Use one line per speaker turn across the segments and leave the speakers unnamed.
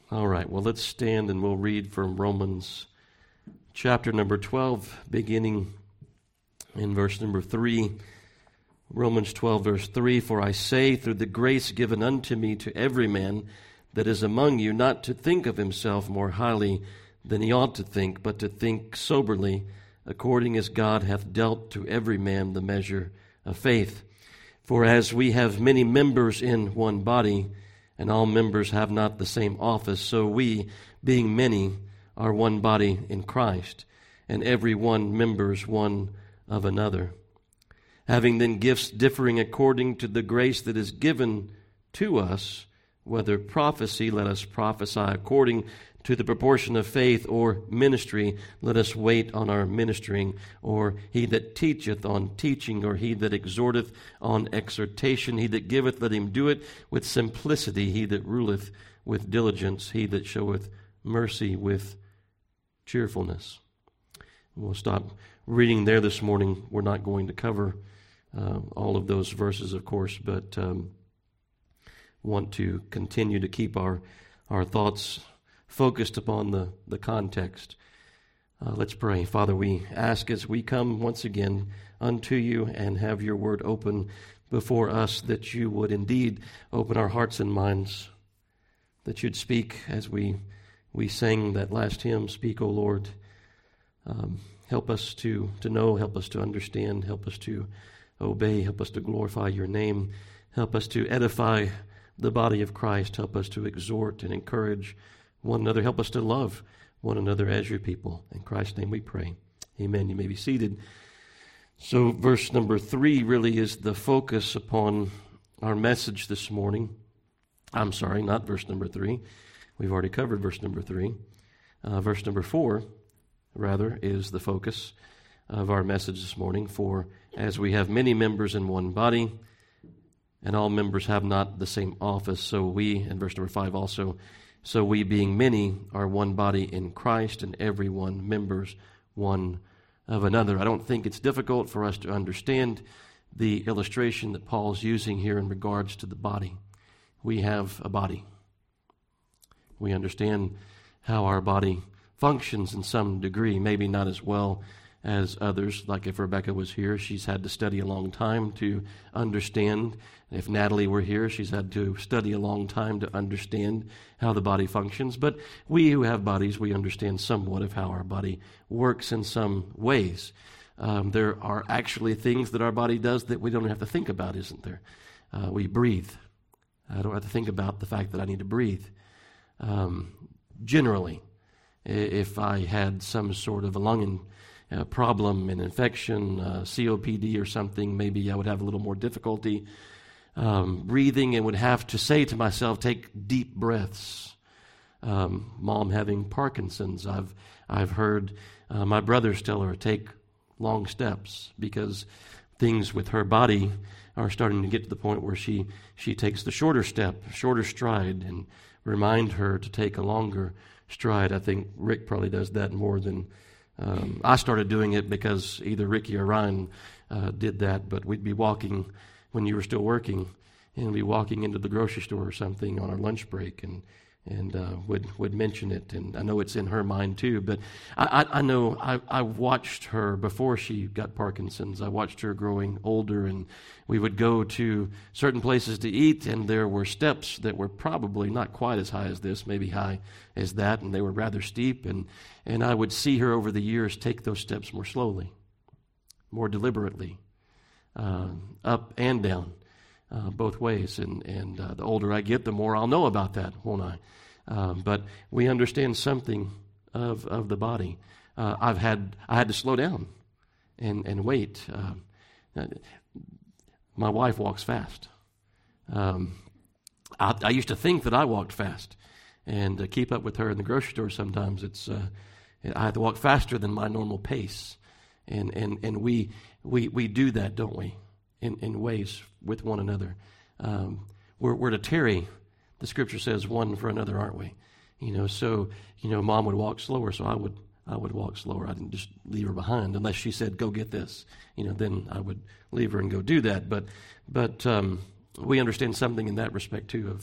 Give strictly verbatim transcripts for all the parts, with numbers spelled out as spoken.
All right, well, let's stand and we'll read from Romans chapter number twelve, beginning in verse number three. Romans twelve, verse three, "For I say, through the grace given unto me, to every man that is among you, not to think of himself more highly than he ought to think, but to think soberly, according as God hath dealt to every man the measure of faith. For as we have many members in one body, and all members have not the same office, so we, being many, are one body in Christ, and every one members one of another. Having then gifts differing according to the grace that is given to us, whether prophecy, let us prophesy according to the proportion of faith, or ministry, let us wait on our ministering, or he that teacheth on teaching, or he that exhorteth on exhortation, he that giveth, let him do it with simplicity, he that ruleth with diligence, he that showeth mercy with cheerfulness." We'll stop reading there this morning. We're not going to cover uh, all of those verses, of course, but um, want to continue to keep our, our thoughts focused upon the, the context. Uh, let's pray. Father, we ask as we come once again unto you and have your word open before us, that you would indeed open our hearts and minds, that you'd speak as we we sang that last hymn, "Speak, O Lord." Um, help us to, to know, help us to understand, help us to obey, help us to glorify your name, help us to edify the body of Christ, help us to exhort and encourage one another, help us to love one another as your people. In Christ's name we pray. Amen. You may be seated. So verse number three really is the focus upon our message this morning. I'm sorry, not verse number three. We've already covered verse number three. Uh, verse number four, rather, is the focus of our message this morning. "For as we have many members in one body, and all members have not the same office, so we," and verse number five also, "so we being many are one body in Christ, and every one members one of another." I don't think it's difficult for us to understand the illustration that Paul's using here in regards to the body. We have a body. We understand how our body functions in some degree, maybe not as well as others. Like if Rebecca was here, she's had to study a long time to understand. If Natalie were here, she's had to study a long time to understand how the body functions. But we who have bodies, we understand somewhat of how our body works in some ways. Um, there are actually things that our body does that we don't have to think about, isn't there? Uh, we breathe. I don't have to think about the fact that I need to breathe. Um, generally, if I had some sort of a lung uh, problem, an infection, uh, C O P D or something, maybe I would have a little more difficulty um, breathing and would have to say to myself, take deep breaths. Um, mom having Parkinson's, I've I've heard uh, my brothers tell her, take long steps, because things with her body are starting to get to the point where she, she takes the shorter step, shorter stride, and remind her to take a longer stride. I think Rick probably does that more than um, I started doing it, because either Ricky or Ryan uh, did that. But we'd be walking when you were still working, and we'd be walking into the grocery store or something on our lunch break, and and uh, would would mention it. And I know it's in her mind too. But I, I, I know I, I watched her before she got Parkinson's. I watched her growing older, and we would go to certain places to eat, and there were steps that were probably not quite as high as this, maybe high as that, and they were rather steep. And and I would see her over the years take those steps more slowly, more deliberately, uh, up and down. Uh, both ways, and and uh, the older I get, the more I'll know about that, won't I? Um, but we understand something of of the body. Uh, I've had I had to slow down and and wait. Uh, my wife walks fast. Um, I, I used to think that I walked fast, and to keep up with her in the grocery store, sometimes it's uh, I have to walk faster than my normal pace, and and and we we we do that, don't we? In, in ways with one another. Um, we're, we're to tarry, the scripture says, one for another, aren't we? You know, so, you know, mom would walk slower, so I would I would walk slower. I didn't just leave her behind unless she said, go get this. You know, then I would leave her and go do that. But but um, we understand something in that respect, too, of,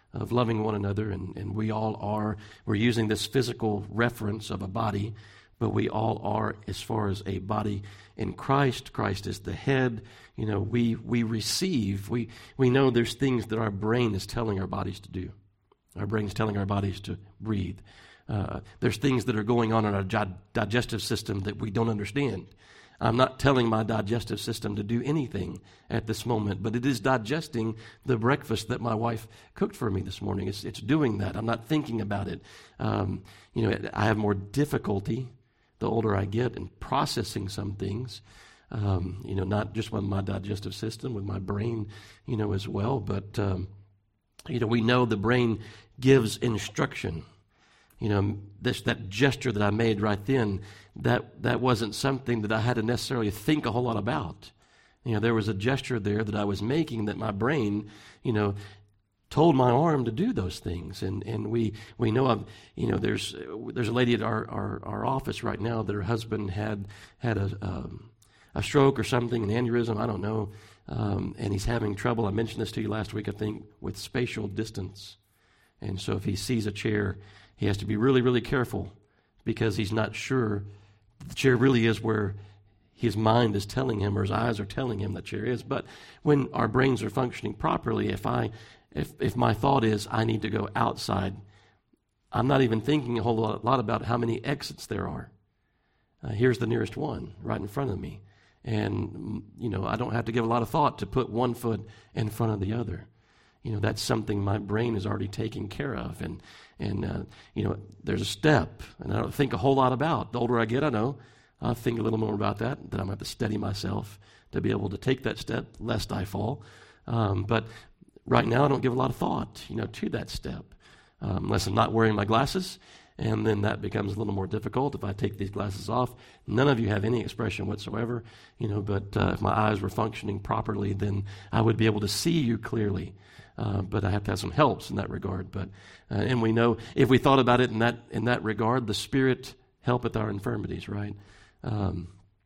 of loving one another, and, and we all are. We're using this physical reference of a body, but we all are as far as a body in Christ. Christ is the head. You know, we we receive. We we know there's things that our brain is telling our bodies to do. Our brain is telling our bodies to breathe. Uh, there's things that are going on in our gi- digestive system that we don't understand. I'm not telling my digestive system to do anything at this moment, but it is digesting the breakfast that my wife cooked for me this morning. It's, it's doing that. I'm not thinking about it. Um, you know, I have more difficulty the older I get in processing some things, um, you know, not just with my digestive system, with my brain, you know, as well. But, um, you know, we know the brain gives instruction. You know, this that gesture that I made right then, that that wasn't something that I had to necessarily think a whole lot about. You know, there was a gesture there that I was making that my brain, you know, told my arm to do those things. And and we we know of, you know, there's there's a lady at our, our, our office right now that her husband had had a um, a stroke or something, an aneurysm, I don't know, um, and he's having trouble. I mentioned this to you last week, I think, with spatial distance. And so if he sees a chair, he has to be really, really careful because he's not sure the chair really is where his mind is telling him or his eyes are telling him the chair is. But when our brains are functioning properly, if I, if if my thought is I need to go outside, I'm not even thinking a whole lot, lot about how many exits there are. Uh, here's the nearest one right in front of me. And, you know, I don't have to give a lot of thought to put one foot in front of the other. You know, that's something my brain is already taking care of. And, and uh, you know, there's a step, and I don't think a whole lot about. The older I get, I know, I'll think a little more about that, that I'm going to have to steady myself to be able to take that step, lest I fall. Um, but right now, I don't give a lot of thought, you know, to that step, um, unless I'm not wearing my glasses, and then that becomes a little more difficult. If I take these glasses off, none of you have any expression whatsoever, you know, but uh, if my eyes were functioning properly, then I would be able to see you clearly. Uh, but I have to have some helps in that regard. But uh, and we know if we thought about it in that in that regard, the Spirit helpeth our infirmities, right? Um,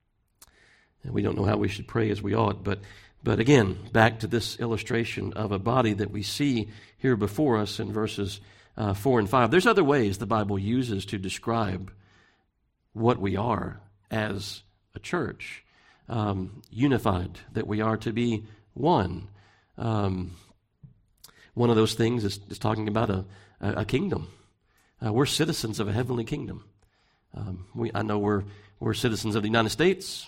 and we don't know how we should pray as we ought. But but again, back to this illustration of a body that we see here before us in verses uh, four and five. There's other ways the Bible uses to describe what we are as a church, um, unified, that we are to be one. Um, One of those things is, is talking about a, a, a kingdom. Uh, we're citizens of a heavenly kingdom. Um, we, I know we're we're citizens of the United States,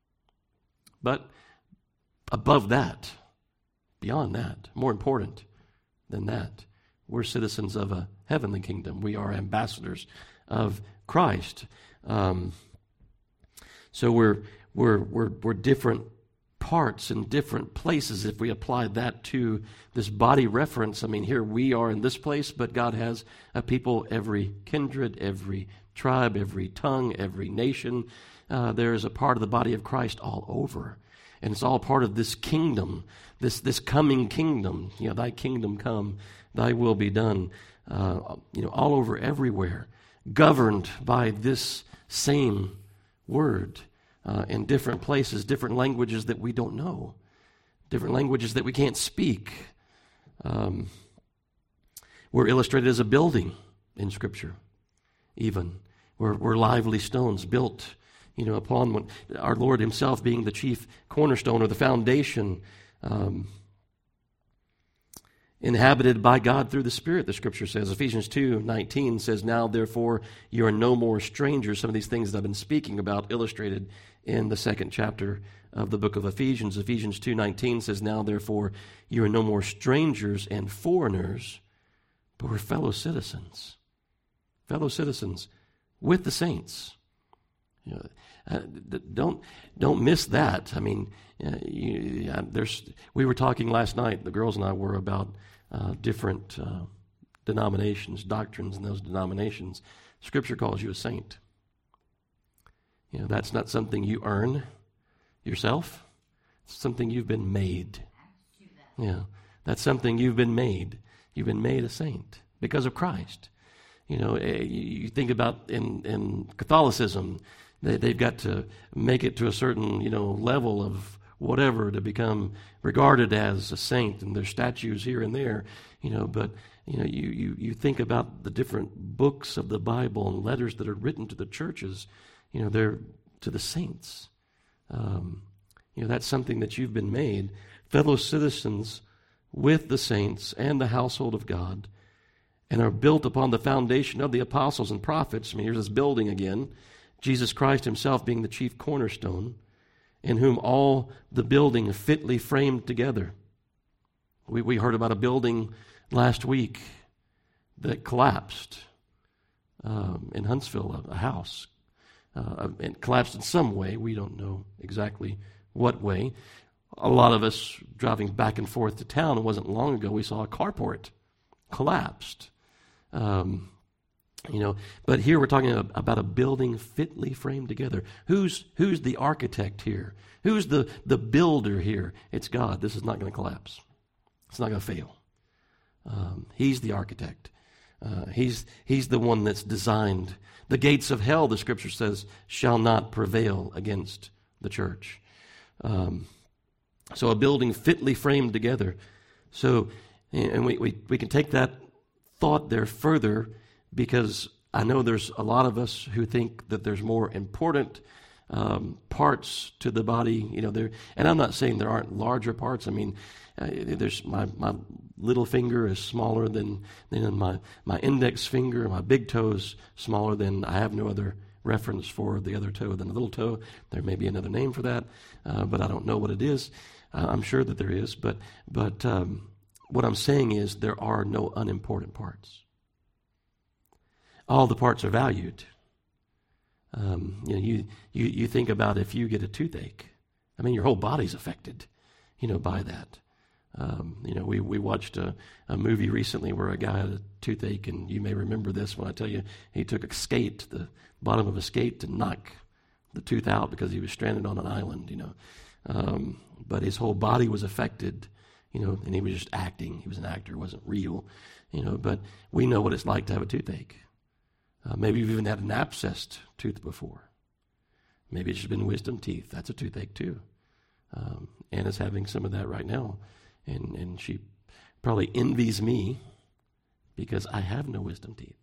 but above that, beyond that, more important than that, we're citizens of a heavenly kingdom. We are ambassadors of Christ. Um, so we're we're we're we're different parts in different places. If we apply that to this body reference, I mean, here we are in this place, but God has a people, every kindred, every tribe, every tongue, every nation. Uh, there is a part of the body of Christ all over. And it's all part of this kingdom, this this coming kingdom. You know, thy kingdom come, thy will be done, uh, you know, all over, everywhere, governed by this same word. Uh, in different places, different languages that we don't know, different languages that we can't speak. Um, we're illustrated as a building in Scripture, even. We're, we're lively stones built, you know, upon what, our Lord Himself being the chief cornerstone or the foundation, um, inhabited by God through the Spirit, the Scripture says. Ephesians two nineteen says, now therefore you are no more strangers. Some of these things that I've been speaking about illustrated in the second chapter of the book of Ephesians. Ephesians two nineteen says, now therefore you are no more strangers and foreigners, but we're fellow citizens. Fellow citizens with the saints. You know, uh, don't don't miss that. I mean, uh, you, yeah, there's. We were talking last night. The girls and I were about uh, different uh, denominations, doctrines, in those denominations. Scripture calls you a saint. You know, that's not something you earn yourself. It's something you've been made. Yeah, that's something you've been made. You've been made a saint because of Christ. You know, you think about in in Catholicism. They, they've got to make it to a certain, you know, level of whatever to become regarded as a saint, and there's statues here and there, you know, but you know, you, you, you think about the different books of the Bible and letters that are written to the churches, you know, they're to the saints. Um, you know, that's something that you've been made, fellow citizens with the saints and the household of God, and are built upon the foundation of the apostles and prophets. I mean, here's this building again, Jesus Christ himself being the chief cornerstone, in whom all the building fitly framed together. We, we heard about a building last week that collapsed um, in Huntsville, a, a house. Uh, it collapsed in some way. We don't know exactly what way. A lot of us driving back and forth to town, it wasn't long ago, we saw a carport collapsed. Um, you know, but here we're talking about a building fitly framed together. Who's who's the architect here? Who's the, the builder here? It's God. This is not going to collapse. It's not going to fail. Um, he's the architect. Uh, he's he's the one that's designed. The gates of hell, the scripture says, shall not prevail against the church. Um, so a building fitly framed together. So, and we, we, we can take that thought there further, because I know there's a lot of us who think that there's more important um, parts to the body. You know, there, and I'm not saying there aren't larger parts. I mean, uh, there's my, my little finger is smaller than than my my index finger. My big toe's smaller than, I have no other reference for the other toe than the little toe. There may be another name for that, uh, but I don't know what it is. Uh, I'm sure that there is, but but um, what I'm saying is there are no unimportant parts. All the parts are valued. Um, you know, you, you you think about if you get a toothache. I mean, your whole body's affected, you know, by that. Um, you know, we, we watched a, a movie recently where a guy had a toothache, and you may remember this when I tell you he took a skate, the bottom of a skate, to knock the tooth out because he was stranded on an island, you know. Um, but his whole body was affected, you know, and he was just acting. He was an actor, wasn't real, you know. But we know what it's like to have a toothache. Uh, maybe you've even had an abscessed tooth before. Maybe it's just been wisdom teeth. That's a toothache too. Um, Anna's having some of that right now. And and she probably envies me because I have no wisdom teeth.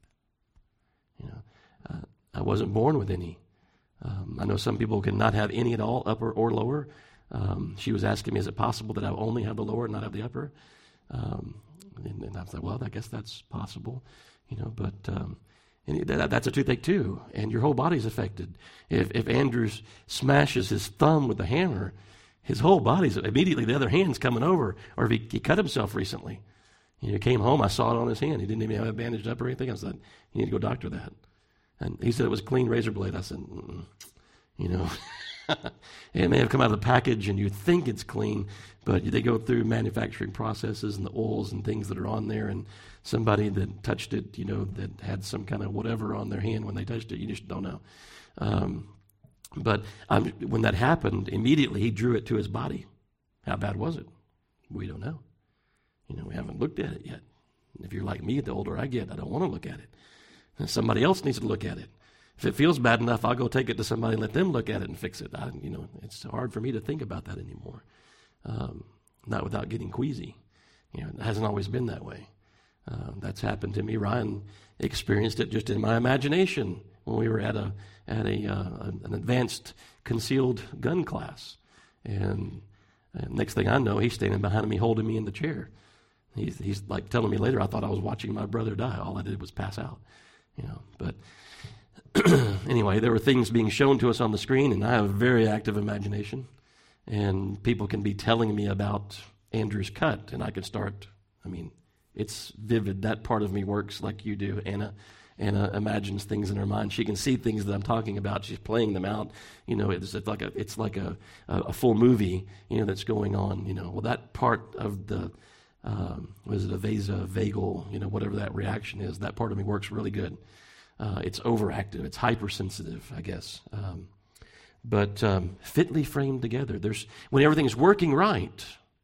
You know, uh, I wasn't born with any. Um, I know some people can not have any at all, upper or lower. Um, she was asking me, is it possible that I only have the lower and not have the upper? Um, and, and I was like, well, I guess that's possible. You know, but um, and that, that's a toothache too, and your whole body's affected. If if Andrews smashes his thumb with the hammer, his whole body's immediately, the other hand's coming over. Or if he, he cut himself recently, you know, he came home, I saw it on his hand. He didn't even have it bandaged up or anything. I said, you need to go doctor that. And he said it was a clean razor blade. I said, mm-mm. You know, it may have come out of the package and you think it's clean, but they go through manufacturing processes and the oils and things that are on there, and somebody that touched it, you know, that had some kind of whatever on their hand when they touched it, you just don't know. Um, But um, when that happened, immediately he drew it to his body. How bad was it? We don't know. You know, we haven't looked at it yet. If you're like me, the older I get, I don't want to look at it. And somebody else needs to look at it. If it feels bad enough, I'll go take it to somebody and let them look at it and fix it. I, you know, it's hard for me to think about that anymore. Um, not without getting queasy. You know, it hasn't always been that way. Uh, that's happened to me. Ryan experienced it just in my imagination when we were at a at a uh, an advanced concealed gun class, and, and next thing I know, he's standing behind me, holding me in the chair. He's he's like telling me later, I thought I was watching my brother die. All I did was pass out, you know. But anyway, there were things being shown to us on the screen, and I have a very active imagination, and people can be telling me about Andrew's cut, and I can start. I mean, it's vivid. That part of me works like you do, Anna. Anna imagines things in her mind. She can see things that I'm talking about. She's playing them out. You know, it's, it's like a it's like a, a full movie, you know, that's going on. You know, well, that part of the um, was it a vasa vagal, you know, whatever that reaction is. That part of me works really good. Uh, it's overactive. It's hypersensitive, I guess. Um, but um, fitly framed together. There's when everything's working right.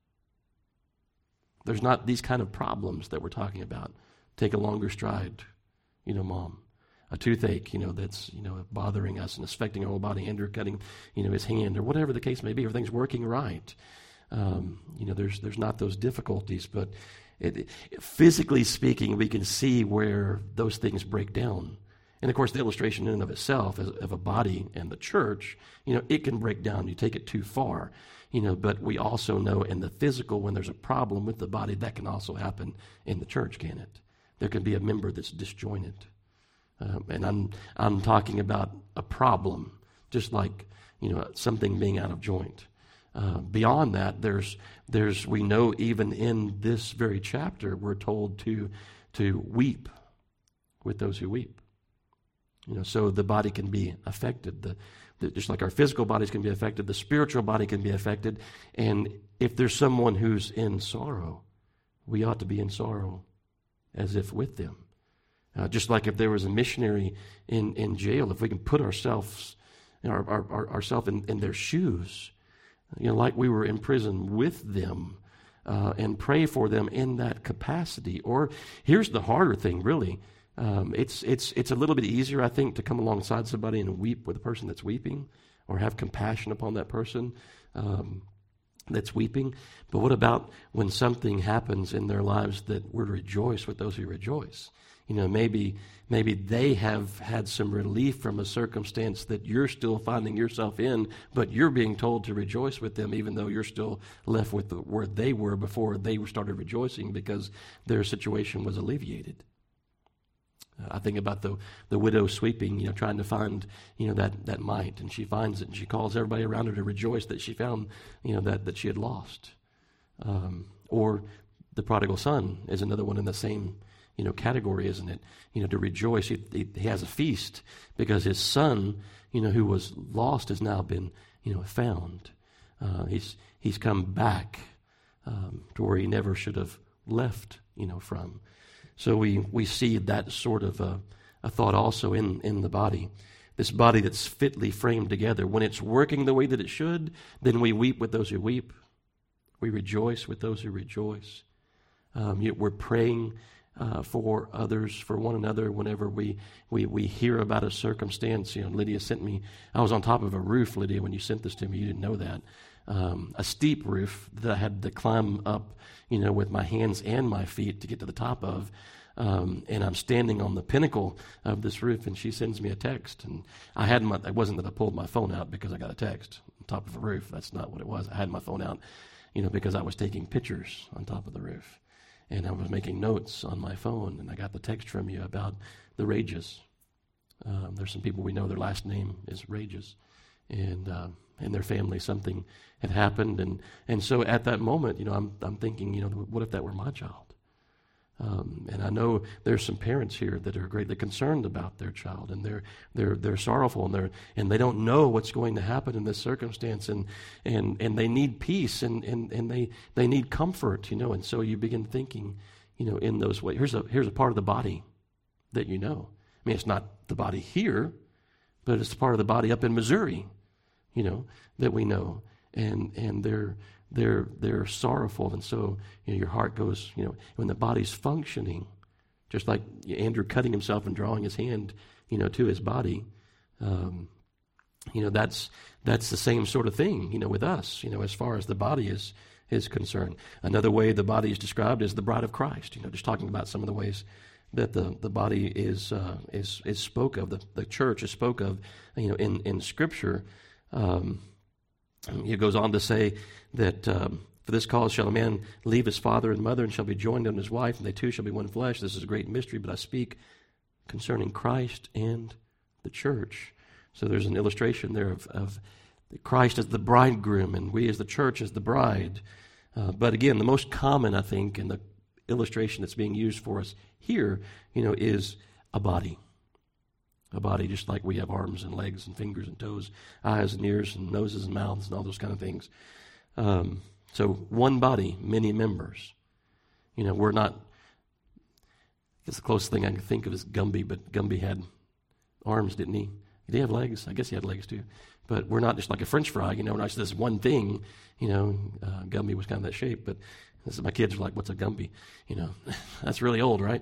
There's not these kind of problems that we're talking about. Take a longer stride. You know, Mom, a toothache, you know, that's, you know, bothering us and affecting our whole body. Andrew cutting, you know, his hand, or whatever the case may be. Everything's working right. Um, you know, there's there's not those difficulties, but it, it, physically speaking, we can see where those things break down. And, of course, the illustration in and of itself as, of a body and the church, you know, it can break down. You take it too far, you know, but we also know in the physical, when there's a problem with the body, that can also happen in the church, can it? There can be a member that's disjointed. Um, and I'm I'm talking about a problem, just like, you know, something being out of joint. Uh, beyond that, there's there's we know even in this very chapter, we're told to to weep with those who weep. You know, so the body can be affected. The, the, just like our physical bodies can be affected, the spiritual body can be affected. And if there's someone who's in sorrow, we ought to be in sorrow as if with them. Uh, just like if there was a missionary in, in jail, if we can put ourselves our, our, our, ourselves in, in their shoes, you know, like we were in prison with them, uh, and pray for them in that capacity. Or here's the harder thing, really. Um, it's it's it's a little bit easier, I think, to come alongside somebody and weep with a person that's weeping, or have compassion upon that person um, that's weeping. But what about when something happens in their lives that we're to rejoice with those who rejoice? You know, maybe maybe they have had some relief from a circumstance that you're still finding yourself in, but you're being told to rejoice with them, even though you're still left with the, where they were before they started rejoicing because their situation was alleviated. I think about the the widow sweeping, you know, trying to find, you know, that, that mite, and she finds it, and she calls everybody around her to rejoice that she found, you know, that, that she had lost. Um, or the prodigal son is another one in the same, you know, category, isn't it? You know, to rejoice. He, he, he has a feast because his son, you know, who was lost has now been, you know, found. Uh, he's he's come back um, to where he never should have left, you know, from. So we, we see that sort of a, a thought also in, in the body. This body that's fitly framed together. When it's working the way that it should, then we weep with those who weep. We rejoice with those who rejoice. Um, yet we're praying uh, for others, for one another, whenever we, we, we hear about a circumstance. You know, Lydia sent me, I was on top of a roof, Lydia, when you sent this to me. You didn't know that. Um, a steep roof that I had to climb up, you know, with my hands and my feet to get to the top of. Um, and I'm standing on the pinnacle of this roof, and she sends me a text. And I had my, it wasn't that I pulled my phone out because I got a text on top of a roof. That's not what it was. I had my phone out, you know, because I was taking pictures on top of the roof. And I was making notes on my phone, and I got the text from you about the Rages. Um, there's some people we know their last name is Rages. And, uh, in their family, something had happened, and, and so at that moment, you know, I'm I'm thinking, you know, what if that were my child? Um, and I know there's some parents here that are greatly concerned about their child, and they're they're they're sorrowful, and they're and they don't know what's going to happen in this circumstance, and and and they need peace, and and and they they need comfort, you know, and so you begin thinking, you know, in those ways. Here's a here's a part of the body that you know. I mean, it's not the body here, but it's part of the body up in Missouri, you know, that we know, and and they're they're they're sorrowful, and so, you know, your heart goes, you know, when the body's functioning, just like Andrew cutting himself and drawing his hand, you know, to his body, um, you know, that's that's the same sort of thing, you know, with us, you know, as far as the body is is concerned. Another way the body is described is the bride of Christ. You know, just talking about some of the ways that the, the body is uh, is is spoke of, the the church is spoke of, you know, in in Scripture. Um, He goes on to say that um, for this cause shall a man leave his father and mother and shall be joined unto his wife, and they two shall be one flesh. This is a great mystery, but I speak concerning Christ and the church. So there's an illustration there of, of Christ as the bridegroom, and we as the church as the bride. Uh, but again, the most common, I think, and the illustration that's being used for us here, you know, is a body. A body just like we have arms and legs and fingers and toes, eyes and ears and noses and mouths and all those kind of things. Um, so one body, many members. You know, we're not, I guess the closest thing I can think of is Gumby, but Gumby had arms, didn't he? Did he have legs? I guess he had legs too. But we're not just like a French fry, you know, we're not just this one thing. You know, uh, Gumby was kind of that shape, but this is, my kids are like, what's a Gumby? You know, that's really old, right?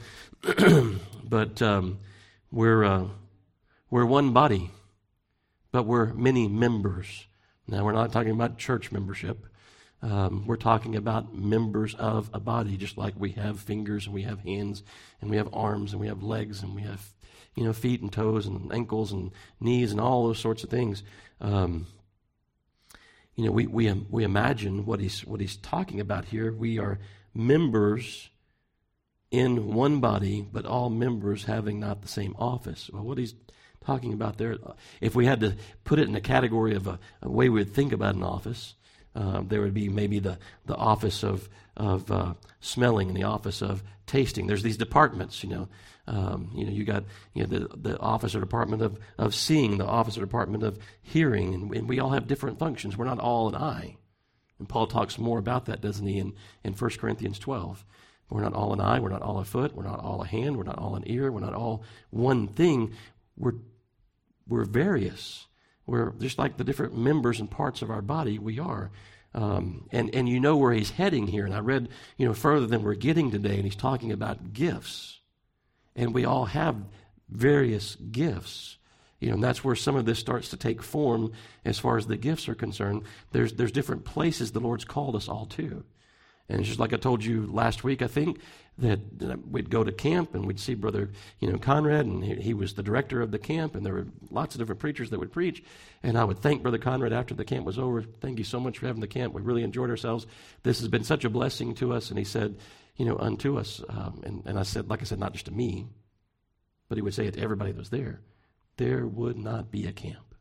But um, we're... Uh, We're one body, but we're many members. Now, we're not talking about church membership. Um, we're talking about members of a body, just like we have fingers and we have hands and we have arms and we have legs and we have, you know, feet and toes and ankles and knees and all those sorts of things. Um, you know, we we we imagine what he's what he's talking about here. We are members in one body, but all members having not the same office. Well, what he's talking about there, if we had to put it in a category of a, a way we would think about an office, uh, there would be maybe the, the office of of uh, smelling and the office of tasting. There's these departments, you know. Um, you know, you got you know the the office or department of of seeing, the office or department of hearing, and, and we all have different functions. We're not all an eye, and Paul talks more about that, doesn't he? In in First Corinthians twelve. We're not all an eye, we're not all a foot, we're not all a hand, we're not all an ear, we're not all one thing. We're we're various. We're just like the different members and parts of our body we are. Um, and, and you know where he's heading here. And I read, you know, further than we're getting today, and he's talking about gifts. And we all have various gifts. You know, and that's where some of this starts to take form as far as the gifts are concerned. There's there's different places the Lord's called us all to. And it's just like I told you last week, I think, that we'd go to camp and we'd see Brother, you know, Conrad, and he, he was the director of the camp, and there were lots of different preachers that would preach. And I would thank Brother Conrad after the camp was over. Thank you so much for having the camp. We really enjoyed ourselves. This has been such a blessing to us. And he said, you know, unto us. Um, and, and I said, like I said, not just to me, but he would say it to everybody that was there. There would not be a camp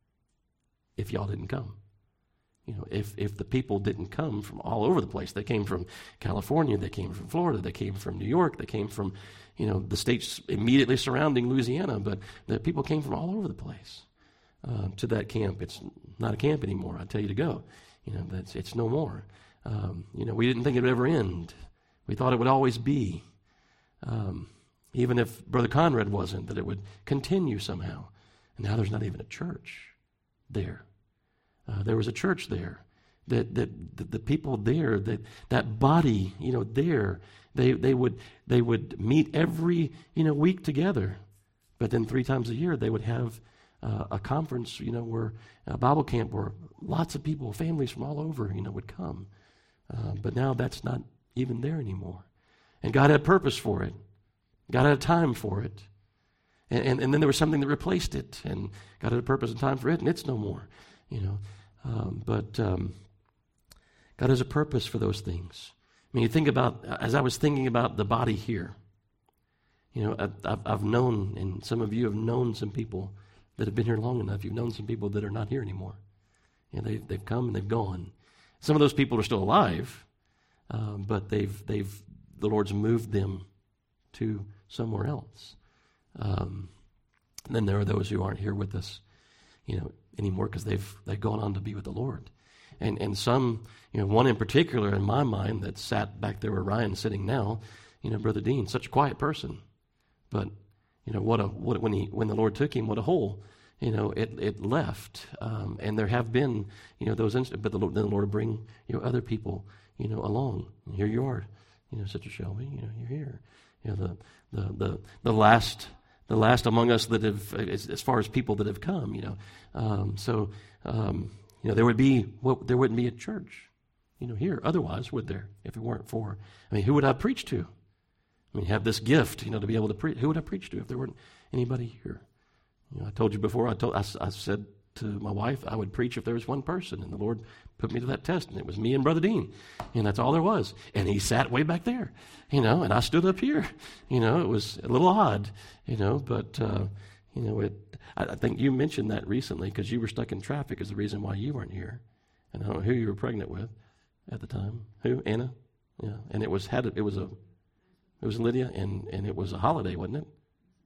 if y'all didn't come. You know, if, if the people didn't come from all over the place, they came from California, they came from Florida, they came from New York, they came from, you know, the states immediately surrounding Louisiana, but the people came from all over the place uh, to that camp. It's not a camp anymore. I tell you to go. You know, that's it's no more. Um, you know, we didn't think it would ever end. We thought it would always be. Um, even if Brother Conrad wasn't, that it would continue somehow. And now there's not even a church there. Uh, there was a church there, that that the, the people there, that that body, you know, there, they they would they would meet every you know week together, but then three times a year they would have uh, a conference, you know, where a Bible camp where lots of people, families from all over, you know, would come. Uh, but now that's not even there anymore, and God had purpose for it. God had a time for it, and and, and then there was something that replaced it, and God had a purpose and time for it, and it's no more. You know, um, but um, God has a purpose for those things. I mean, you think about, as I was thinking about the body here, you know, I've, I've known, and some of you have known some people that have been here long enough. You've known some people that are not here anymore. You know, they've, they've come and they've gone. Some of those people are still alive, um, but they've, they've, the Lord's moved them to somewhere else. Um, and then there are those who aren't here with us, you know, anymore because they've they've gone on to be with the Lord. And and some, you know, one in particular in my mind that sat back there where Ryan's sitting now, you know, Brother Dean, such a quiet person. But, you know, what a what when he when the Lord took him, what a hole, you know, it it left. Um, and there have been, you know, those instances, but the Lord, then the Lord will bring, you know, other people, you know, along. And here you are, you know, Sister Shelby, you know, you're here. You know, the the the, the last The last among us that have, as, as far as people that have come, you know, um, so um, you know there would be well, there wouldn't be a church, you know, here. Otherwise, would there? If it weren't for, I mean, who would I preach to? I mean, have this gift, you know, to be able to preach. Who would I preach to if there weren't anybody here? You know, I told you before. I told I, I said to my wife, I would preach if there was one person, and the Lord put me to that test, and it was me and Brother Dean, and that's all there was. And he sat way back there, you know, and I stood up here. You know, it was a little odd, you know, but, uh, you know, it. I, I think you mentioned that recently because you were stuck in traffic is the reason why you weren't here. And I don't know who you were pregnant with at the time. Who? Anna? Yeah. And it was had it was a it was Lydia, and, and it was a holiday, wasn't it?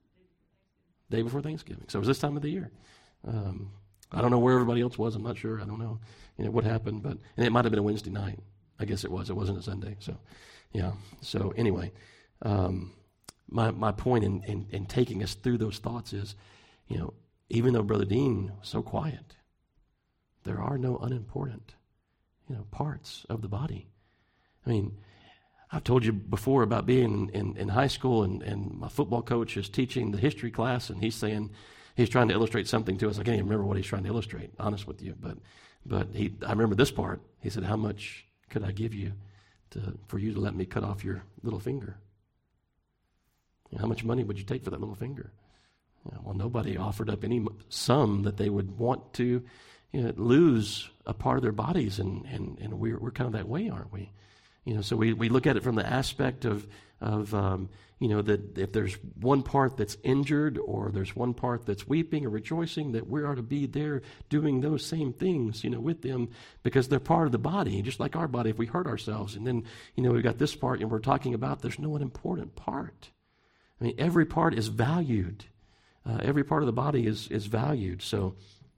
Day before Thanksgiving. So it was this time of the year. Um, I don't know where everybody else was. I'm not sure. I don't know, you know, what happened, but and it might have been a Wednesday night. I guess it was. It wasn't a Sunday. So, yeah. So anyway, um, my my point in, in in taking us through those thoughts is, you know, even though Brother Dean was so quiet, there are no unimportant, you know, parts of the body. I mean, I've told you before about being in, in high school, and, and my football coach is teaching the history class, and he's saying. He's trying to illustrate something to us. I can't even remember what he's trying to illustrate, honest with you. But but he, I remember this part. He said, how much could I give you to, for you to let me cut off your little finger? You know, how much money would you take for that little finger? You know, well, nobody offered up any sum that they would want to, you know, lose a part of their bodies, and, and, and we're, we're kind of that way, aren't we? You know, so we, we look at it from the aspect of, of um, you know, that if there's one part that's injured or there's one part that's weeping or rejoicing, that we are to be there doing those same things, you know, with them, because they're part of the body, just like our body. If we hurt ourselves, and then, you know, we've got this part and we're talking about there's no unimportant part. I mean, every part is valued. Uh, every part of the body is is valued. So,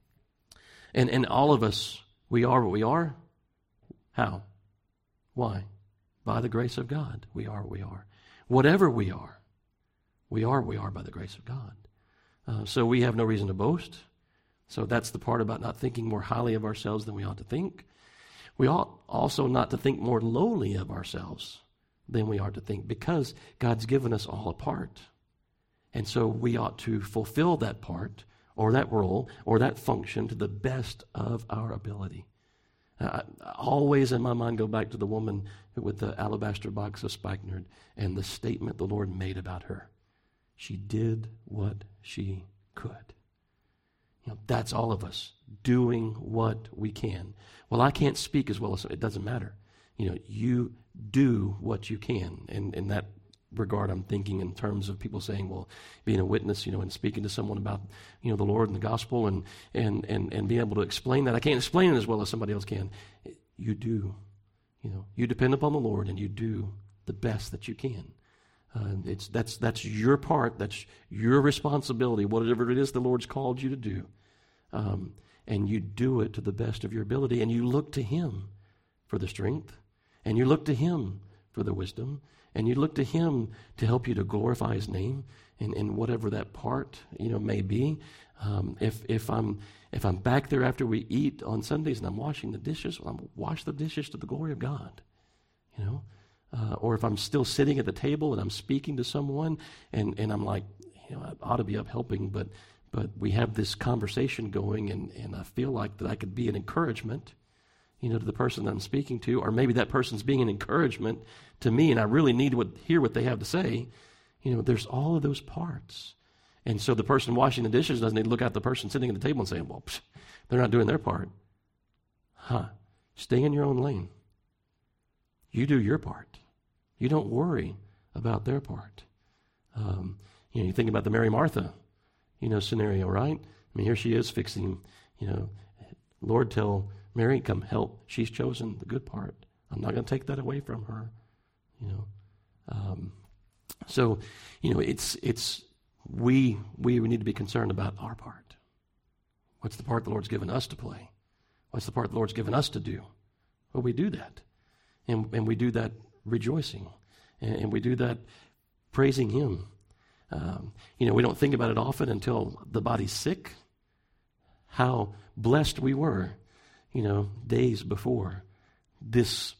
and and all of us, we are what we are. How? Why? By the grace of God, we are what we are. Whatever we are, we are what we are by the grace of God. Uh, so we have no reason to boast. So that's the part about not thinking more highly of ourselves than we ought to think. We ought also not to think more lowly of ourselves than we are to think, because God's given us all a part. And so we ought to fulfill that part or that role or that function to the best of our ability. Uh, I always in my mind go back to the woman with the alabaster box of spikenard and the statement the Lord made about her. She did what she could. You know, that's all of us doing what we can. Well, I can't speak as well as, it doesn't matter. You know, you do what you can. And in that regard, I'm thinking in terms of people saying, well, being a witness, you know, and speaking to someone about, you know, the Lord and the gospel, and and and, and being able to explain that. I can't explain it as well as somebody else can. You do. You know, you depend upon the Lord and you do the best that you can. Uh, it's that's that's your part. That's your responsibility, whatever it is the Lord's called you to do. Um, and you do it to the best of your ability, and you look to Him for the strength, and you look to Him for the wisdom, and you look to Him to help you to glorify His name, and, and whatever that part, you know, may be. Um, if if I'm if I'm back there after we eat on Sundays and I'm washing the dishes, well, I'm wash the dishes to the glory of God, you know. Uh, or if I'm still sitting at the table and I'm speaking to someone, and, and I'm like, you know, I ought to be up helping, but but we have this conversation going, and, and I feel like that I could be an encouragement, you know, to the person that I'm speaking to, or maybe that person's being an encouragement to me, and I really need to hear what they have to say. You know, there's all of those parts. And so the person washing the dishes doesn't need to look at the person sitting at the table and say, well, psh, they're not doing their part. Huh. Stay in your own lane. You do your part. You don't worry about their part. Um, you know, you think about the Mary Martha, you know, scenario, right? I mean, here she is fixing, you know, Lord, tell Mary, come help. She's chosen the good part. I'm not going to take that away from her, you know. Um, so, you know, it's it's we we need to be concerned about our part. What's the part the Lord's given us to play? What's the part the Lord's given us to do? Well, we do that, and and we do that rejoicing, and, and we do that praising Him. Um, you know, we don't think about it often until the body's sick. How blessed we were, you know, days before this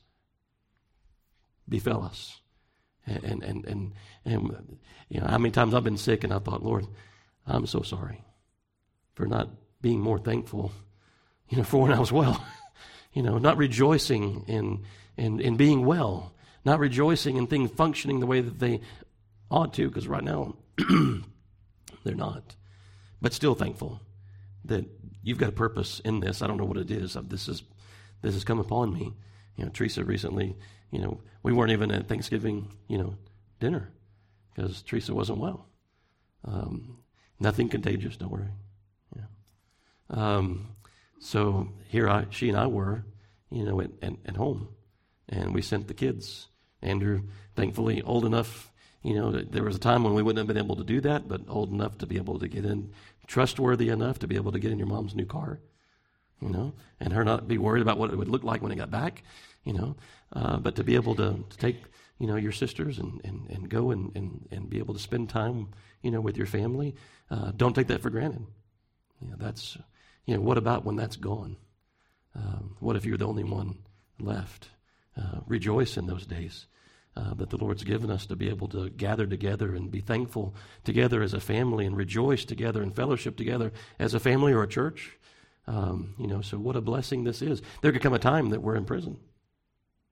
befell us. And, and, and, and, and, you know, how many times I've been sick and I thought, Lord, I'm so sorry for not being more thankful, you know, for when I was well, you know, not rejoicing in, in, in being well, not rejoicing in things functioning the way that they ought to, because right now they're not, but still thankful that you've got a purpose in this. I don't know what it is. This is this has come upon me. You know, Teresa recently, you know, we weren't even at Thanksgiving, you know, dinner because Teresa wasn't well. Um, nothing contagious, don't worry. Yeah. Um, so here I, she and I were, you know, at, at, at home, and we sent the kids. Andrew, thankfully, old enough. You know, there was a time when we wouldn't have been able to do that, but old enough to be able to get in, trustworthy enough to be able to get in your mom's new car, you know, and her not be worried about what it would look like when it got back, you know, uh, but to be able to, to take, you know, your sisters and, and, and go and, and, and be able to spend time, you know, with your family. Uh, don't take that for granted. You know, that's, you know, what about when that's gone? Um, what if you're the only one left? Uh, rejoice in those days. Uh, that the Lord's given us to be able to gather together and be thankful together as a family and rejoice together and fellowship together as a family or a church. Um, you know, so what a blessing this is. There could come a time that we're in prison.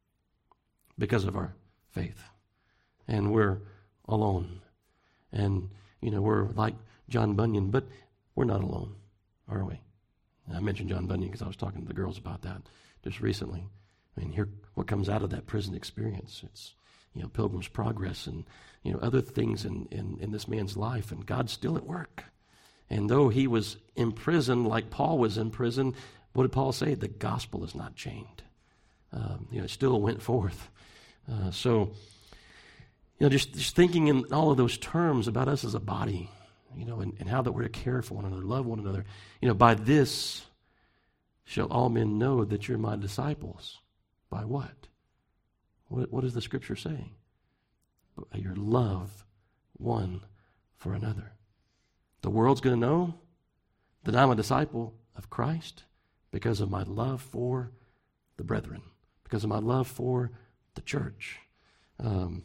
because of our faith. And we're alone. And, you know, we're like John Bunyan, but we're not alone, are we? I mentioned John Bunyan because I was talking to the girls about that just recently. I mean, here, what comes out of that prison experience? It's, you know, Pilgrim's Progress and, you know, other things in, in, in this man's life, and God's still at work. And though he was in prison, like Paul was in prison, what did Paul say? The gospel is not chained. Um, you know, it still went forth. Uh, so, you know, just, just thinking in all of those terms about us as a body, you know, and, and how that we're to care for one another, love one another. You know, by this shall all men know that you're my disciples. By what? What, what does the Scripture say? By your love one for another. The world's going to know that I'm a disciple of Christ because of my love for the brethren, because of my love for the church. Um,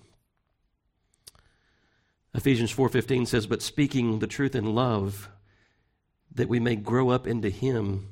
Ephesians four fifteen says, but speaking the truth in love, that we may grow up into him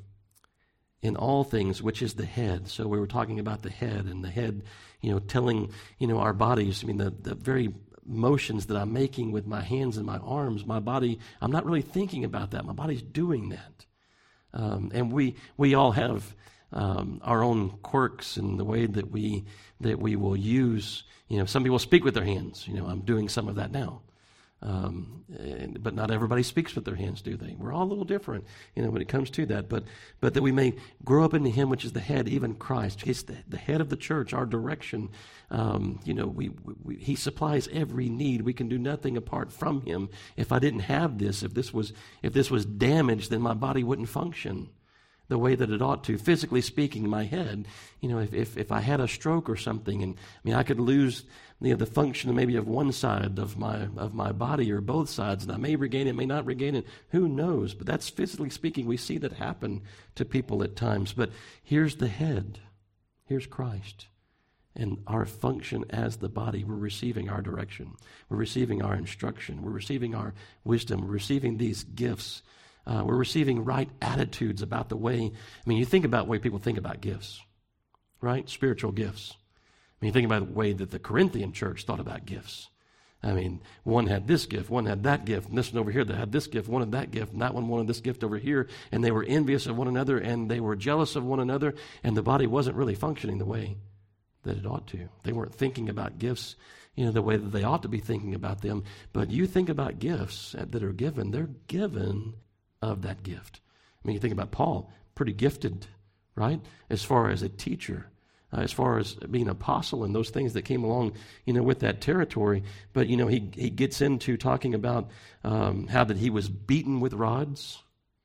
in all things, which is the head. So we were talking about the head, and the head, you know, telling, you know, our bodies, I mean, the, the very motions that I'm making with my hands and my arms, my body, I'm not really thinking about that. My body's doing that. Um, and we we all have um, our own quirks in the way that we that we will use. You know, some people speak with their hands. You know, I'm doing some of that now. Um, and, but not everybody speaks with their hands, do they? We're all a little different, you know, when it comes to that. But but that we may grow up into him, which is the head, even Christ. He's the, the head of the church, our direction. Um, you know, we, we he supplies every need. We can do nothing apart from him. If I didn't have this, if this was if this was damaged, then my body wouldn't function the way that it ought to. Physically speaking, my head, you know, if, if, if I had a stroke or something, and I mean, I could lose you know, the function maybe of one side of my of my body or both sides, and I may regain it, may not regain it. Who knows? But that's physically speaking. We see that happen to people at times. But here's the head. Here's Christ. And our function as the body, we're receiving our direction. We're receiving our instruction. We're receiving our wisdom. We're receiving these gifts. Uh, we're receiving right attitudes about the way. I mean, you think about the way people think about gifts, right? Spiritual gifts. I mean, you think about the way that the Corinthian church thought about gifts. I mean, one had this gift, one had that gift, and this one over here that had this gift, one had that gift, and that one wanted this gift over here, and they were envious of one another, and they were jealous of one another, and the body wasn't really functioning the way that it ought to. They weren't thinking about gifts, you know, the way that they ought to be thinking about them. But you think about gifts that are given, they're given of that gift. I mean, you think about Paul, pretty gifted, right, as far as a teacher. Uh, as far as being an apostle and those things that came along, you know, with that territory. But, you know, he he gets into talking about um, how that he was beaten with rods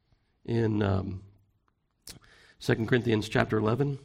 in um, Second Corinthians chapter eleven.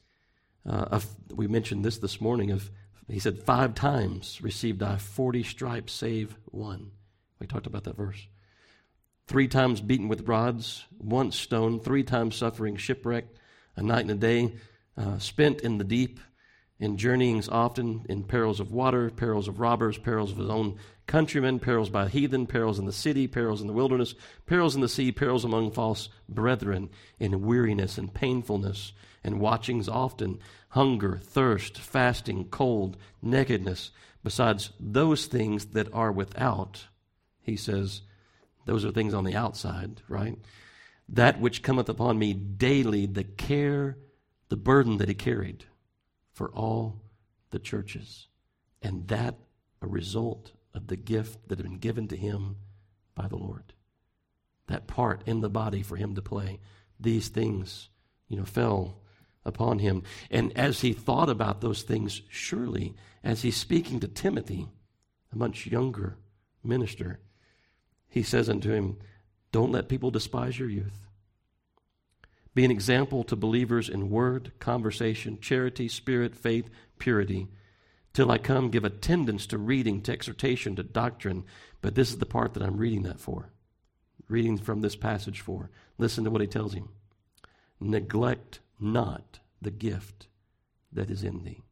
Uh, of, we mentioned this this morning. Of he said, five times received I forty stripes, save one. We talked about that verse. Three times beaten with rods, once stoned, three times suffering shipwreck, a night and a day, Uh, spent in the deep, in journeyings often, in perils of water, perils of robbers, perils of his own countrymen, perils by heathen, perils in the city, perils in the wilderness, perils in the sea, perils among false brethren, in weariness and painfulness, and watchings often, hunger, thirst, fasting, cold, nakedness. Besides those things that are without, he says, those are things on the outside, right? That which cometh upon me daily, the care, the burden that he carried for all the churches. And that a result of the gift that had been given to him by the Lord. That part in the body for him to play. These things, you know, fell upon him. And as he thought about those things, surely, as he's speaking to Timothy, a much younger minister, he says unto him, don't let people despise your youth. Be an example to believers in word, conversation, charity, spirit, faith, purity. Till I come, give attendance to reading, to exhortation, to doctrine. But this is the part that I'm reading that for. Reading from this passage for. Listen to what he tells him. Neglect not the gift that is in thee.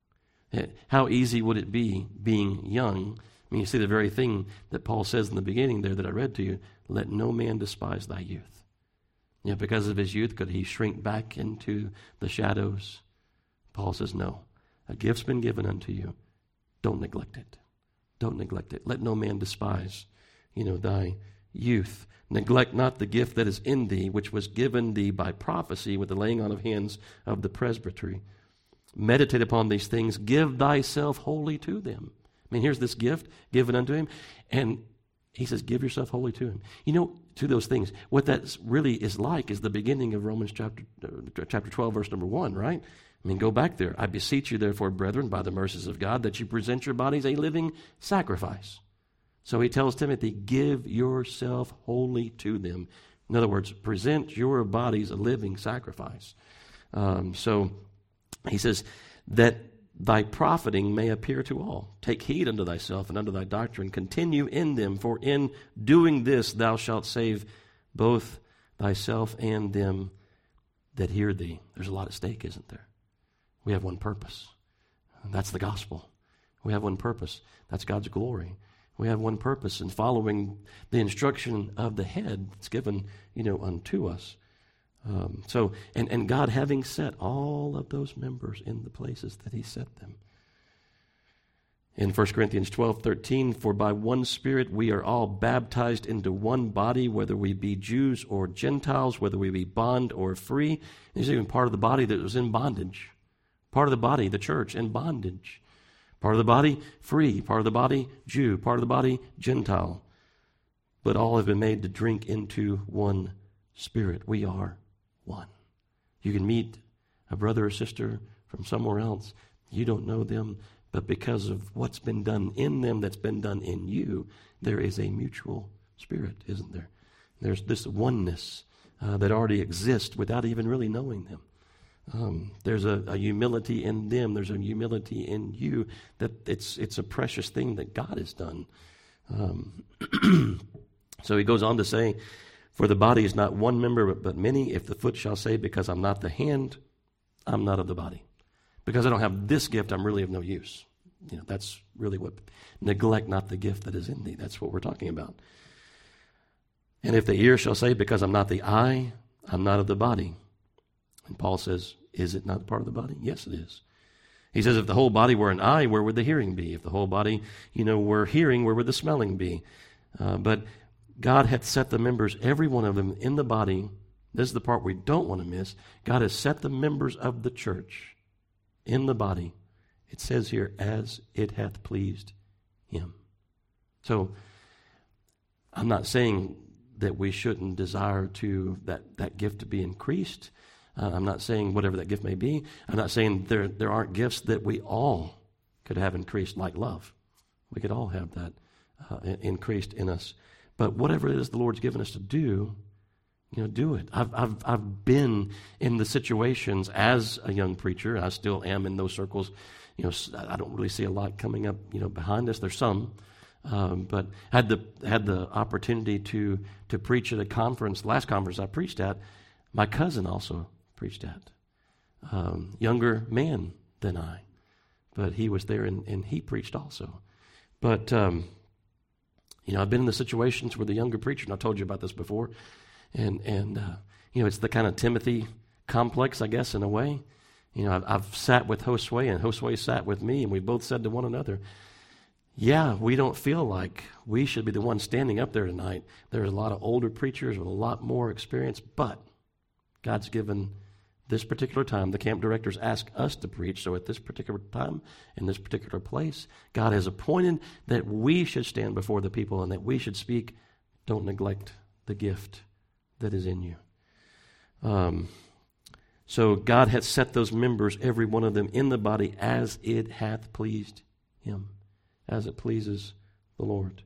How easy would it be being young? I mean, you see the very thing that Paul says in the beginning there that I read to you. Let no man despise thy youth. You know, because of his youth, could he shrink back into the shadows? Paul says, no. A gift's been given unto you. Don't neglect it. Don't neglect it. Let no man despise, you know, thy youth. Neglect not the gift that is in thee, which was given thee by prophecy with the laying on of hands of the presbytery. Meditate upon these things. Give thyself wholly to them. I mean, here's this gift given unto him, and he says, give yourself wholly to him. You know, to those things. What that really is like is the beginning of Romans chapter uh, chapter twelve, verse number one, right? I mean, go back there. I beseech you, therefore, brethren, by the mercies of God, that you present your bodies a living sacrifice. So he tells Timothy, give yourself wholly to them. In other words, present your bodies a living sacrifice. Um, so he says, that thy profiting may appear to all. Take heed unto thyself and unto thy doctrine. Continue in them, for in doing this thou shalt save both thyself and them that hear thee. There's a lot at stake, isn't there? We have one purpose. And that's the gospel. We have one purpose. That's God's glory. We have one purpose in following the instruction of the head that's given, you know, unto us. Um, so, and, and God having set all of those members in the places that he set them. In First Corinthians twelve thirteen, for by one Spirit we are all baptized into one body, whether we be Jews or Gentiles, whether we be bond or free. There's even part of the body that was in bondage. Part of the body, the church, in bondage. Part of the body, free. Part of the body, Jew. Part of the body, Gentile. But all have been made to drink into one Spirit. We are one. You can meet a brother or sister from somewhere else. You don't know them, but because of what's been done in them that's been done in you, there is a mutual spirit, isn't there? There's this oneness uh, that already exists without even really knowing them. Um, there's a, a humility in them. There's a humility in you that it's it's a precious thing that God has done. Um, so he goes on to say, for the body is not one member, but, but many. If the foot shall say, because I'm not the hand, I'm not of the body. Because I don't have this gift, I'm really of no use. You know, that's really what, neglect not the gift that is in thee. That's what we're talking about. And if the ear shall say, because I'm not the eye, I'm not of the body. And Paul says, is it not part of the body? Yes, it is. He says, if the whole body were an eye, where would the hearing be? If the whole body, you know, were hearing, where would the smelling be? Uh, but God hath set the members, every one of them, in the body. This is the part we don't want to miss. God has set the members of the church in the body. It says here, as it hath pleased him. So, I'm not saying that we shouldn't desire to that, that gift to be increased. Uh, I'm not saying whatever that gift may be. I'm not saying there, there aren't gifts that we all could have increased, like love. We could all have that uh, increased in us. But whatever it is the Lord's given us to do, you know, do it. I've I've I've been in the situations as a young preacher. I still am in those circles. You know, I don't really see a lot coming up, you know, behind us. There's some, um, but had the had the opportunity to to preach at a conference. Last conference I preached at, my cousin also preached at. Um, younger man than I, but he was there and, and he preached also. But um, you know, I've been in the situations where the younger preacher, and I told you about this before, and, and uh, you know, it's the kind of Timothy complex, I guess, in a way. You know, I've, I've sat with Josue, and Josue sat with me, and we both said to one another, yeah, we don't feel like we should be the ones standing up there tonight. There's a lot of older preachers with a lot more experience, but God's given this particular time, the camp directors ask us to preach, so at this particular time, in this particular place, God has appointed that we should stand before the people and that we should speak. Don't neglect the gift that is in you. Um, so God hath set those members, every one of them, in the body as it hath pleased him, as it pleases the Lord.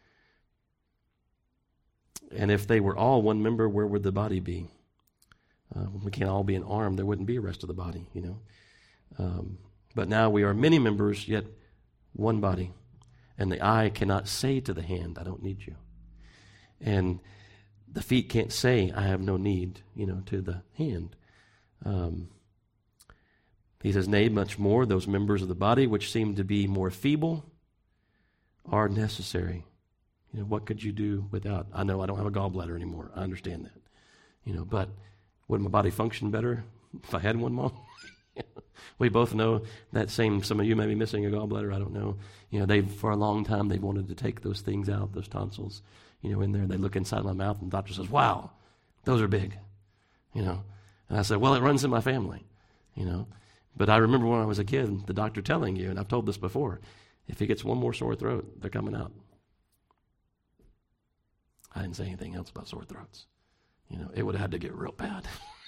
And if they were all one member, where would the body be? Uh, we can't all be an arm. There wouldn't be a rest of the body, you know. Um, but now we are many members, yet one body. And the eye cannot say to the hand, I don't need you. And the feet can't say, I have no need, you know, to the hand. Um, he says, nay, much more, those members of the body which seem to be more feeble are necessary. You know, what could you do without? I know I don't have a gallbladder anymore. I understand that. You know, but would my body function better if I had one, Mom? We both know that same, some of you may be missing a gallbladder, I don't know. You know, they've, for a long time, they've wanted to take those things out, those tonsils, you know, in there. They look inside my mouth and the doctor says, wow, those are big, you know. And I said, well, it runs in my family, you know. But I remember when I was a kid, the doctor telling you, and I've told this before, if he gets one more sore throat, they're coming out. I didn't say anything else about sore throats. You know, it would have had to get real bad.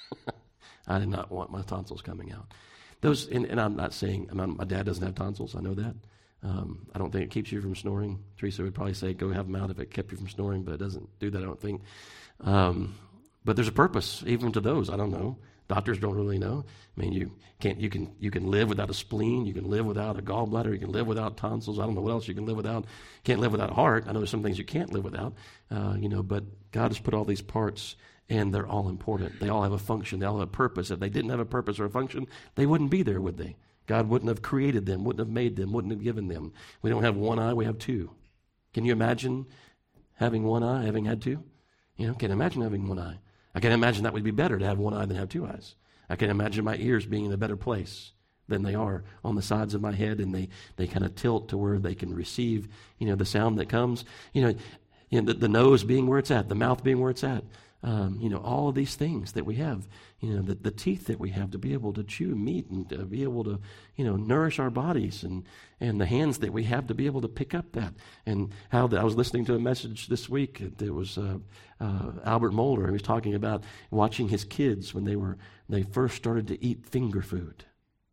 I did not want my tonsils coming out. Those, and, and I'm not saying, I'm not, my dad doesn't have tonsils, I know that. Um, I don't think it keeps you from snoring. Teresa would probably say, go have them out if it kept you from snoring, but it doesn't do that, I don't think. Um, but there's a purpose, even to those, I don't know. Doctors don't really know. I mean, you can't. You can. You can live without a spleen. You can live without a gallbladder. You can live without tonsils. I don't know what else you can live without. Can't live without a heart. I know there's some things you can't live without. Uh, you know, but God has put all these parts, and they're all important. They all have a function. They all have a purpose. If they didn't have a purpose or a function, they wouldn't be there, would they? God wouldn't have created them. Wouldn't have made them. Wouldn't have given them. We don't have one eye. We have two. Can you imagine having one eye, having had two? You know, can you imagine having one eye? I can imagine that would be better to have one eye than have two eyes. I can imagine my ears being in a better place than they are on the sides of my head, and they, they kind of tilt to where they can receive, you know, the sound that comes. You know, you know the, the nose being where it's at, the mouth being where it's at. Um, you know, all of these things that we have, you know, the, the teeth that we have to be able to chew meat and to be able to, you know, nourish our bodies, and, and the hands that we have to be able to pick up that. And how the, I was listening to a message this week. It was uh, uh, Albert Molder. He was talking about watching his kids when they were they first started to eat finger food.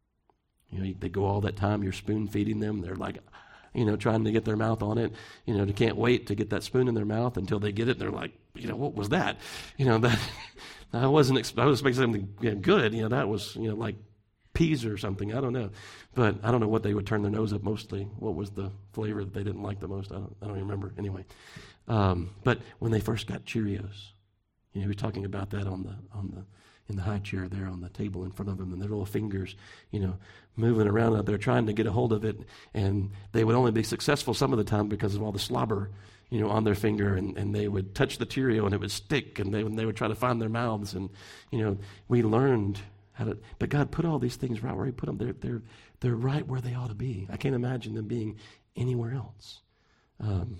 You know, they go all that time, you're spoon feeding them. They're like, you know, trying to get their mouth on it. You know, they can't wait to get that spoon in their mouth until they get it. And they're like, you know, what was that? You know, that I wasn't. I was expecting something you know, good. You know, that was you know like peas or something. I don't know, but I don't know what they would turn their nose up mostly. What was the flavor that they didn't like the most? I don't. I don't even remember. Anyway, um, but when they first got Cheerios, you know, he was talking about that on the on the. in the high chair there on the table in front of them, and their little fingers, you know, moving around out there trying to get a hold of it, and they would only be successful some of the time because of all the slobber, you know, on their finger, and, and they would touch the Cheerio and it would stick, and they, and they would try to find their mouths, and, you know, we learned how to, but God put all these things right where he put them. They're, they're, they're right where they ought to be. I can't imagine them being anywhere else. Um,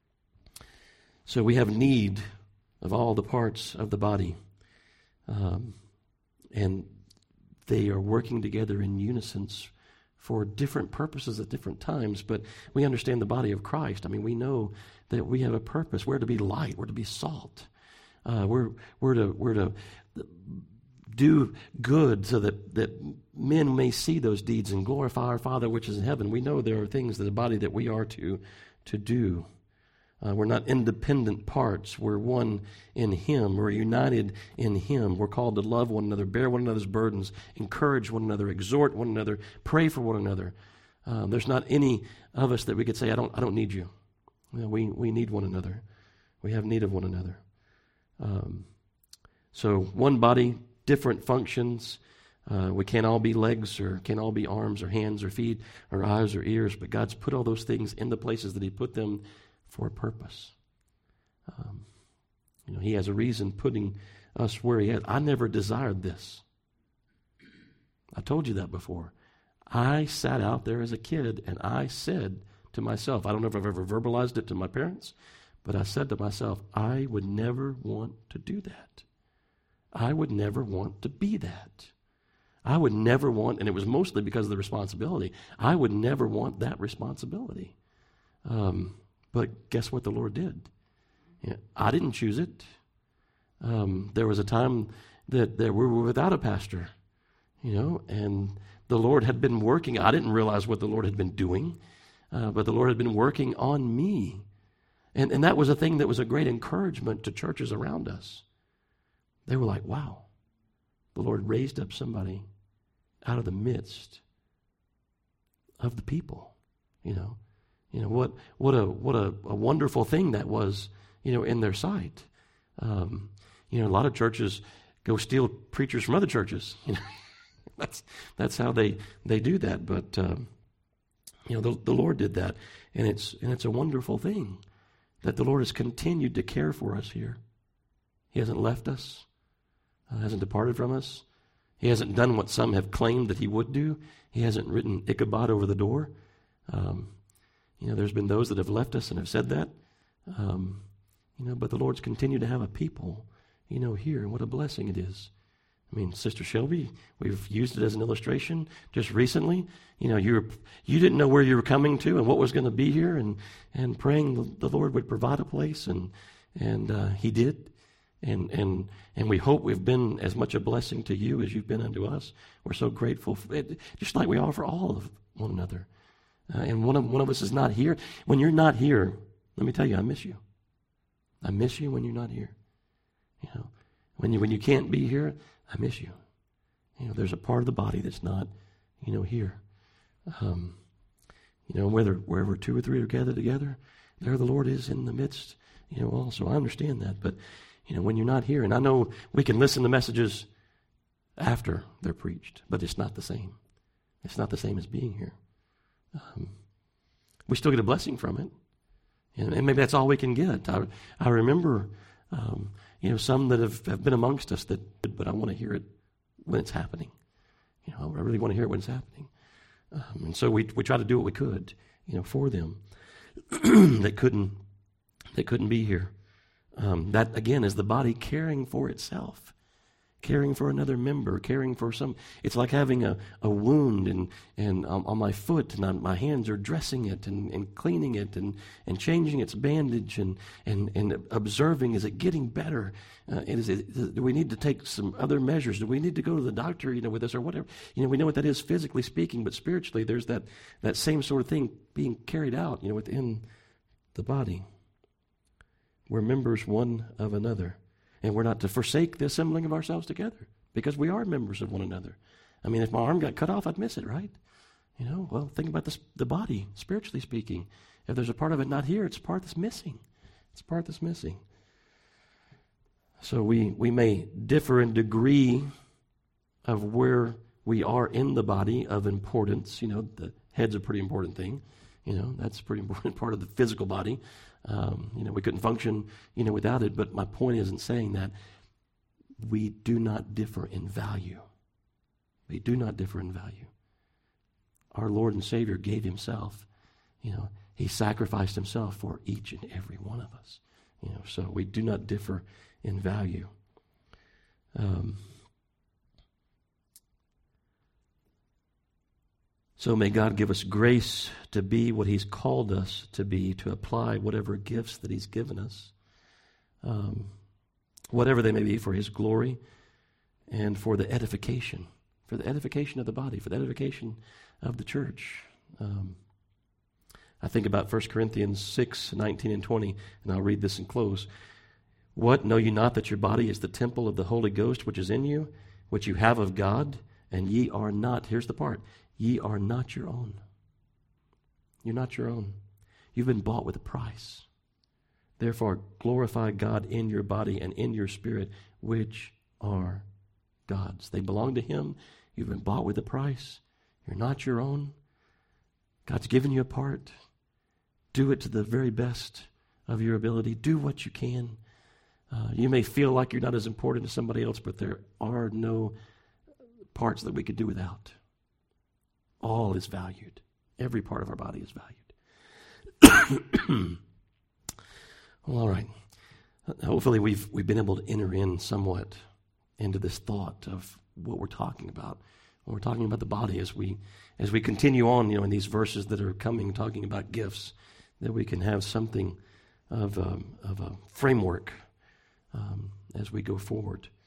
so we have need of all the parts of the body. Um, and they are working together in unison for different purposes at different times, but we understand the body of Christ. I mean, we know that we have a purpose. We're to be light. We're to be salt. Uh, we're we're to we're to do good so that, that men may see those deeds and glorify our Father which is in heaven. We know there are things in the body that we are to to do. Uh, we're not independent parts. We're one in Him. We're united in Him. We're called to love one another, bear one another's burdens, encourage one another, exhort one another, pray for one another. Um, there's not any of us that we could say, I don't I don't need you. You know, we, we need one another. We have need of one another. Um, so one body, different functions. Uh, we can't all be legs or can't all be arms or hands or feet or eyes or ears, but God's put all those things in the places that He put them for a purpose. Um, you know, He has a reason putting us where He has. I never desired this. I told you that before. I sat out there as a kid and I said to myself, I don't know if I've ever verbalized it to my parents, but I said to myself, I would never want to do that. I would never want to be that. I would never want, and it was mostly because of the responsibility, I would never want that responsibility. Um, But guess what the Lord did? Yeah, I didn't choose it. Um, there was a time that, that we were without a pastor, you know, and the Lord had been working. I didn't realize what the Lord had been doing, uh, but the Lord had been working on me. And, and that was a thing that was a great encouragement to churches around us. They were like, wow, the Lord raised up somebody out of the midst of the people, you know. You know, what what a what a, a wonderful thing that was, you know, in their sight. Um, you know, a lot of churches go steal preachers from other churches. You know, that's that's how they, they do that. But um, you know, the, the Lord did that, and it's and it's a wonderful thing that the Lord has continued to care for us here. He hasn't left us, uh, hasn't departed from us. He hasn't done what some have claimed that he would do. He hasn't written Ichabod over the door. Um, you know, there's been those that have left us and have said that. Um, you know, but the Lord's continued to have a people, you know, here, and what a blessing it is. I mean, Sister Shelby, we've used it as an illustration just recently. You know, you were, you didn't know where you were coming to and what was going to be here, and and praying the, the Lord would provide a place, and and uh, He did, and and and we hope we've been as much a blessing to you as you've been unto us. We're so grateful, for it, just like we are for all of one another. Uh, and one of one of us is not here. When you're not here, let me tell you, I miss you. I miss you when you're not here. You know, when you when you can't be here, I miss you. You know, there's a part of the body that's not, you know, here. Um, you know, whether wherever two or three are gathered together, there the Lord is in the midst. You know, also I understand that, but you know, when you're not here, and I know we can listen to messages after they're preached, but it's not the same. It's not the same as being here. Um, we still get a blessing from it, and, and maybe that's all we can get. I I remember. Um, You know, some that have, have been amongst us that, but I want to hear it when it's happening. You know, I really want to hear it when it's happening. Um, and so we we try to do what we could, you know, for them that couldn't that couldn't be here. Um, that again is the body caring for itself, caring for another member, caring for some. It's like having a, a wound and and um, on my foot, and I'm, my hands are dressing it and, and cleaning it and, and changing its bandage and and, and observing, is it getting better? Uh, is it, do we need to take some other measures? Do we need to go to the doctor, you know, with this or whatever? You know, we know what that is physically speaking, but spiritually, there's that that same sort of thing being carried out, you know, within the body. We're members one of another. And we're not to forsake the assembling of ourselves together, because we are members of one another. I mean, if my arm got cut off, I'd miss it, right? You know, well, think about this, the body, spiritually speaking. If there's a part of it not here, it's a part that's missing. It's a part that's missing. So we, we may differ in degree of where we are in the body of importance. You know, the head's a pretty important thing. You know, that's a pretty important part of the physical body. Um, you know, we couldn't function, you know, without it. But my point isn't saying that we do not differ in value. We do not differ in value. Our Lord and Savior gave himself. You know, he sacrificed himself for each and every one of us. You know, so we do not differ in value. Um, So may God give us grace to be what he's called us to be, to apply whatever gifts that he's given us, um, whatever they may be, for his glory and for the edification, for the edification of the body, for the edification of the church. Um, I think about First Corinthians six, nineteen and twenty, and I'll read this and close. What, know you not that your body is the temple of the Holy Ghost which is in you, which you have of God, and ye are not, here's the part, ye are not your own. You're not your own. You've been bought with a price. Therefore, glorify God in your body and in your spirit, which are God's. They belong to him. You've been bought with a price. You're not your own. God's given you a part. Do it to the very best of your ability. Do what you can. Uh, you may feel like you're not as important as somebody else, but there are no parts that we could do without. All is valued. Every part of our body is valued. Well, all right. Hopefully we've we've been able to enter in somewhat into this thought of what we're talking about. When we're talking about the body, as we as we continue on, you know, in these verses that are coming, talking about gifts, that we can have something of a, of a framework um, as we go forward.